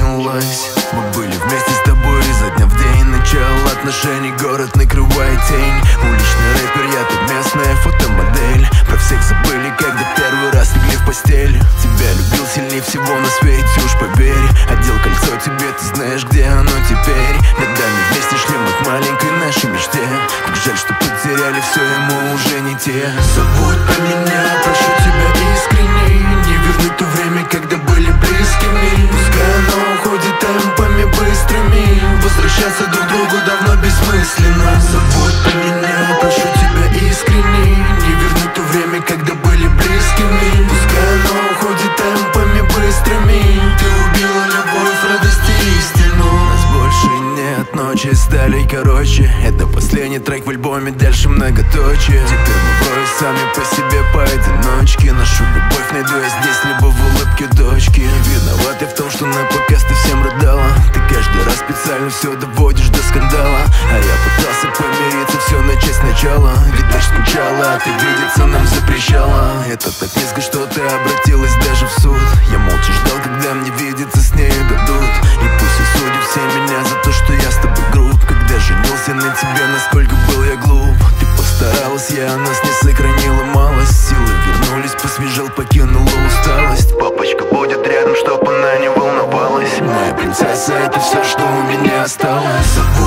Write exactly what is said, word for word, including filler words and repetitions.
вернулась. Мы были вместе с тобой изо дня в день. Начало отношений, город накрывает тень. Уличный рэпер, я тут местная фотомодель. Про всех забыли, когда первый раз легли в постель. Тебя любил сильнее всего на свете, уж поверь. Одел кольцо тебе, ты знаешь, где оно теперь. Годами вместе шли мы к маленькой нашей мечте. Как жаль, что потеряли все, и мы уже не те. Забудь про меня, прошу тебя искренне. Не вернуть то время, когда были близкими. Пускай оно уходит темпами быстрыми. Возвращаться друг к другу давно бессмысленно. Забудь про меня, прошу тебя искренне. Не вернуть то время, когда были близкими. Пускай оно уходит темпами быстрыми. Ты убила любовь, радость и истину. Нас больше нет, ночи стали короче. Это последний трек в альбоме, дальше многоточие. Теперь мы вроде сами по себе поодиночке. Нашу любовь найду я здесь, либо в улыбке дочки. Виноват я в том, что на показ ты всем рыдала. Ты каждый раз специально все доводишь до скандала. А я пытался помириться, все начать сначала. Ведь ты ж скучала, а ты видеться нам запрещала. Это так низко, что ты обратилась даже в суд. Я молча ждал, когда мне видеться с ней дадут. И пусть осудят все меня за то, что я с тобой груб. Когда женился на тебе, насколько был я глуп. Ты постаралась, я о нас не сохранила малость. Силы вернулись, посвежел, покинула усталость. Папочка будет рядом, чтоб она не волновалась. Моя принцесса, это все, что у меня осталось.